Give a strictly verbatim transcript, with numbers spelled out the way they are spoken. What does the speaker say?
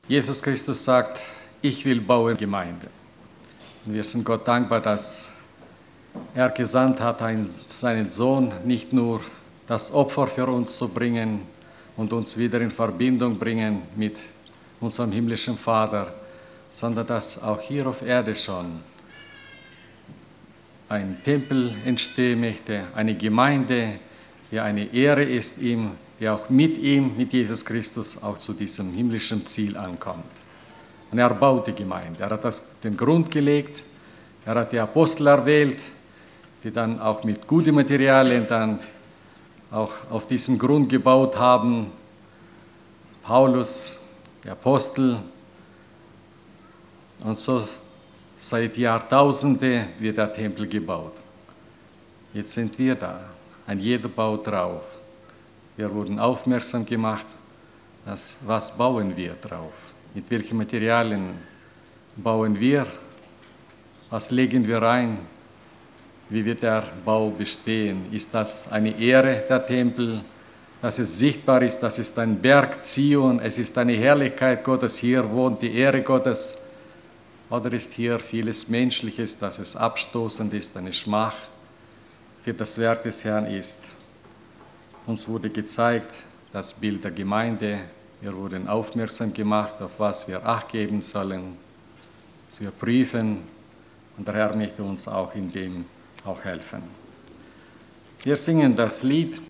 Jesus Christus sagt, ich will bauen Gemeinde. Und wir sind Gott dankbar, dass er gesandt hat, seinen Sohn, nicht nur das Opfer für uns zu bringen und uns wieder in Verbindung bringen mit unserem himmlischen Vater, sondern dass auch hier auf Erde schon ein Tempel entstehen möchte, eine Gemeinde, die eine Ehre ist ihm, die auch mit ihm, mit Jesus Christus, auch zu diesem himmlischen Ziel ankommt. Und er baut die Gemeinde. Er hat das, den Grund gelegt, er hat die Apostel erwählt, die dann auch mit guten Materialien dann auch auf diesem Grund gebaut haben. Paulus, die Apostel. Und so seit Jahrtausenden wird der Tempel gebaut. Jetzt sind wir da. Ein jeder baut drauf. Wir wurden aufmerksam gemacht, dass, was bauen wir drauf? Mit welchen Materialien bauen wir? Was legen wir rein? Wie wird der Bau bestehen? Ist das eine Ehre, der Tempel, dass es sichtbar ist, das ist ein Berg Zion, es ist eine Herrlichkeit Gottes, hier wohnt die Ehre Gottes? Oder ist hier vieles Menschliches, dass es abstoßend ist, eine Schmach für das Werk des Herrn ist? Uns wurde gezeigt, das Bild der Gemeinde, wir wurden aufmerksam gemacht, auf was wir Acht geben sollen, dass wir prüfen, und der Herr möchte uns auch in dem auch helfen. Wir singen das Lied